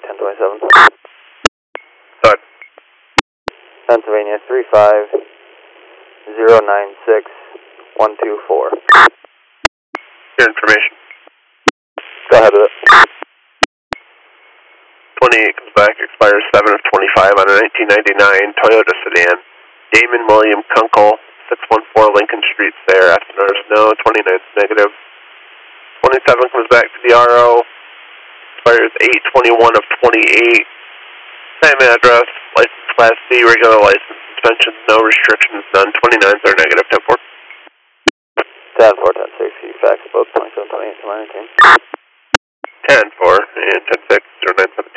1027. Sorry. Pennsylvania 35096-124. Your information. Go ahead with it. 28 comes back, expires 7 of 25 on a 1999 Toyota sedan. Damon William Kunkel, 614 Lincoln Street there. Aspinars no, 29 is negative. 27 comes back to the RO, expires 8/21 of 28. Same address, license class C, regular license, suspension, no restrictions, none. 29s are negative. 10-4. 10-4, 10-6, fax both 2728 to my team. 10-4 and 10-6, 0917.